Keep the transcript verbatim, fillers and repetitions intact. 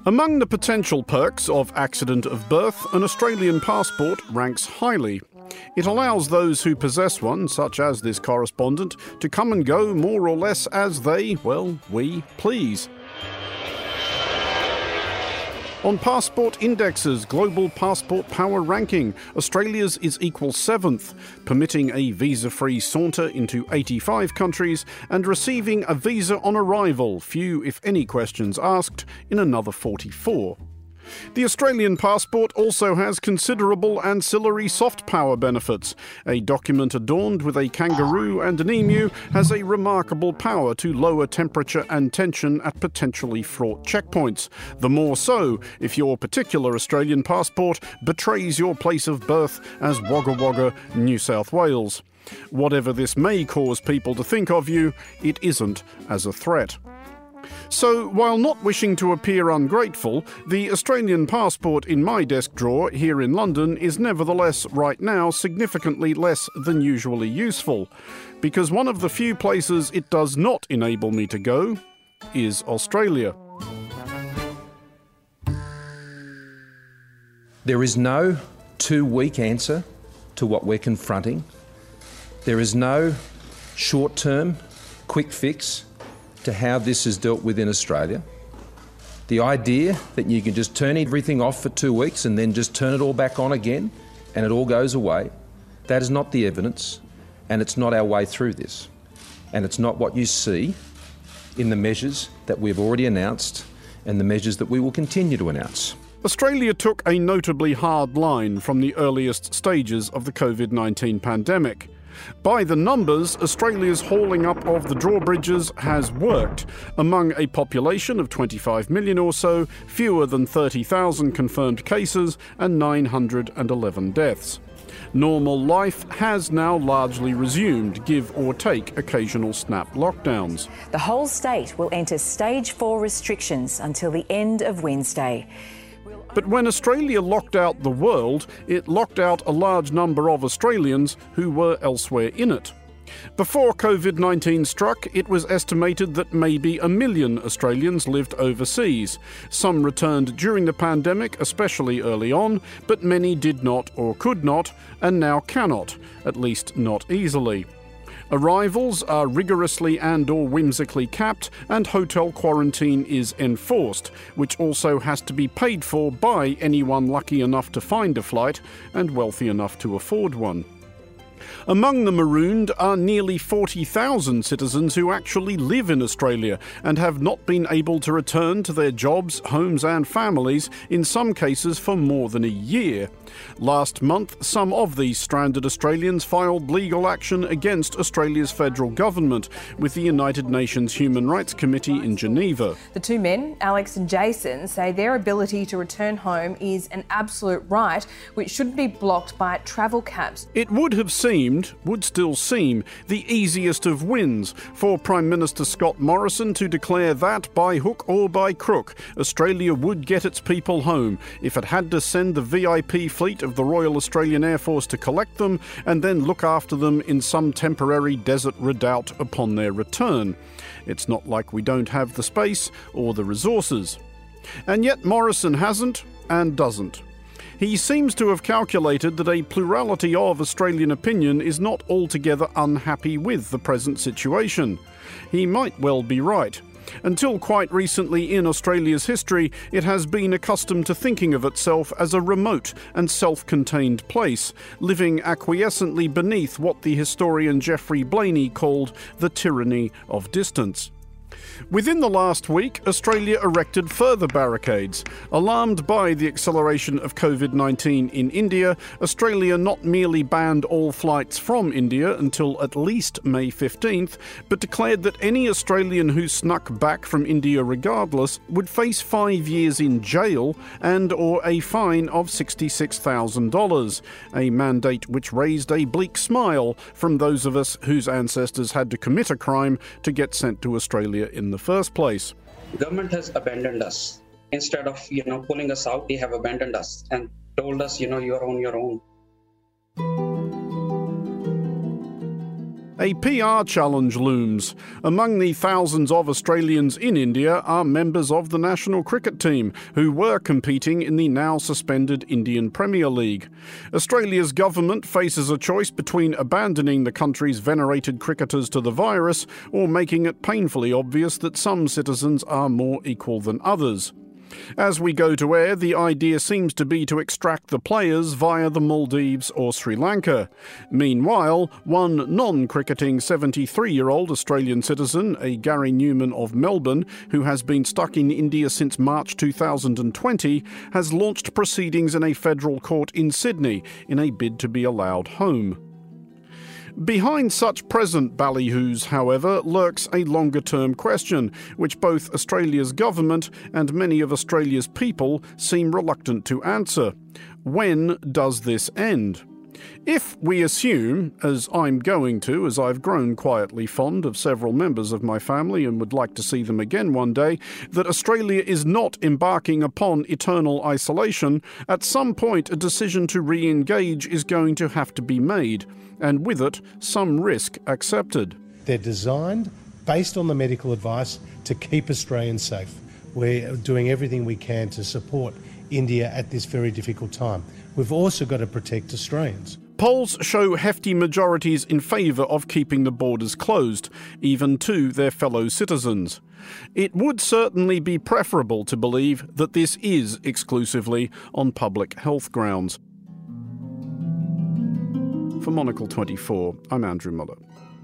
Among the potential perks of accident of birth, an Australian passport ranks highly. It allows those who possess one, such as this correspondent, to come and go more or less as they, well, we please. On Passport Index's Global Passport Power Ranking, Australia's is equal seventh, permitting a visa-free saunter into eighty-five countries and receiving a visa on arrival, few if any questions asked, in another forty-four. The Australian passport also has considerable ancillary soft power benefits. A document adorned with a kangaroo and an emu has a remarkable power to lower temperature and tension at potentially fraught checkpoints. The more so if your particular Australian passport betrays your place of birth as Wagga Wagga, New South Wales. Whatever this may cause people to think of you, it isn't as a threat. So, while not wishing to appear ungrateful, the Australian passport in my desk drawer here in London is nevertheless, right now, significantly less than usually useful, because one of the few places it does not enable me to go is Australia. There is no two-week answer to what we're confronting. There is no short-term, quick fix to how this is dealt with in Australia. The idea that you can just turn everything off for two weeks and then just turn it all back on again and it all goes away, that is not the evidence, and it's not our way through this. And it's not what you see in the measures that we've already announced and the measures that we will continue to announce. Australia took a notably hard line from the earliest stages of the covid nineteen pandemic. By the numbers, Australia's hauling up of the drawbridges has worked. Among a population of twenty-five million or so, fewer than thirty thousand confirmed cases and nine hundred eleven deaths. Normal life has now largely resumed, give or take occasional snap lockdowns. The whole state will enter stage four restrictions until the end of Wednesday. But when Australia locked out the world, it locked out a large number of Australians who were elsewhere in it. Before covid nineteen struck, it was estimated that maybe a million Australians lived overseas. Some returned during the pandemic, especially early on, but many did not or could not, and now cannot, at least not easily. Arrivals are rigorously and or whimsically capped, and hotel quarantine is enforced, which also has to be paid for by anyone lucky enough to find a flight and wealthy enough to afford one. Among the marooned are nearly forty thousand citizens who actually live in Australia and have not been able to return to their jobs, homes and families, in some cases for more than a year. Last month, some of these stranded Australians filed legal action against Australia's federal government with the United Nations Human Rights Committee in Geneva. The two men, Alex and Jason, say their ability to return home is an absolute right which shouldn't be blocked by travel caps. It would have seemed, would still seem, the easiest of wins for Prime Minister Scott Morrison to declare that, by hook or by crook, Australia would get its people home if it had to send the V I P fleet of the Royal Australian Air Force to collect them and then look after them in some temporary desert redoubt upon their return. It's not like we don't have the space or the resources. And yet Morrison hasn't and doesn't. He seems to have calculated that a plurality of Australian opinion is not altogether unhappy with the present situation. He might well be right. Until quite recently in Australia's history, it has been accustomed to thinking of itself as a remote and self-contained place, living acquiescently beneath what the historian Geoffrey Blainey called the tyranny of distance. Within the last week, Australia erected further barricades. Alarmed by the acceleration of covid nineteen in India, Australia not merely banned all flights from India until at least May fifteenth, but declared that any Australian who snuck back from India regardless would face five years in jail and or a fine of sixty-six thousand dollars, a mandate which raised a bleak smile from those of us whose ancestors had to commit a crime to get sent to Australia in the first place. The government has abandoned us. Instead of, you know, pulling us out, they have abandoned us and told us, you know, you're on your own. A P R challenge looms. Among the thousands of Australians in India are members of the national cricket team who were competing in the now suspended Indian Premier League. Australia's government faces a choice between abandoning the country's venerated cricketers to the virus or making it painfully obvious that some citizens are more equal than others. As we go to air, the idea seems to be to extract the players via the Maldives or Sri Lanka. Meanwhile, one non-cricketing seventy-three-year-old Australian citizen, a Gary Newman of Melbourne, who has been stuck in India since March two thousand twenty, has launched proceedings in a federal court in Sydney in a bid to be allowed home. Behind such present ballyhoos, however, lurks a longer-term question, which both Australia's government and many of Australia's people seem reluctant to answer. When does this end? If we assume, as I'm going to, as I've grown quietly fond of several members of my family and would like to see them again one day, that Australia is not embarking upon eternal isolation, at some point a decision to re-engage is going to have to be made, and with it, some risk accepted. They're designed, based on the medical advice, to keep Australians safe. We're doing everything we can to support India at this very difficult time. We've also got to protect Australians. Polls show hefty majorities in favour of keeping the borders closed, even to their fellow citizens. It would certainly be preferable to believe that this is exclusively on public health grounds. For Monocle twenty-four, I'm Andrew Muller.